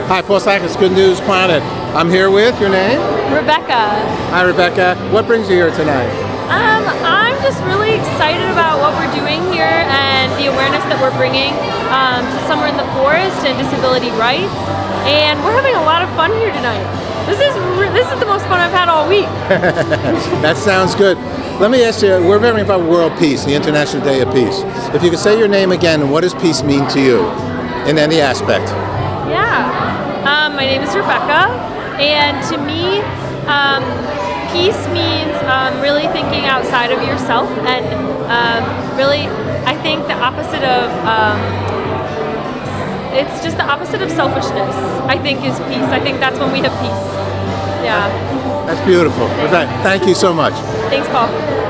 Hi, Paul Sakis, Good News Planet. I'm here with your name? Rebecca. Hi, Rebecca. What brings you here tonight? I'm just really excited about what we're doing here and the awareness that we're bringing to Summer in the Forest and disability rights. And we're having a lot of fun here tonight. This is the most fun I've had all week. That sounds good. Let me ask you, we're very about World Peace, the International Day of Peace. If you could say your name again, what does peace mean to you in any aspect? Yeah. My name is Rebecca, and to me, peace means really thinking outside of yourself, and really, I think the opposite of it's just the opposite of selfishness. I think is peace. I think that's when we have peace. Yeah. That's beautiful. Thank you so much. Thanks, Paul.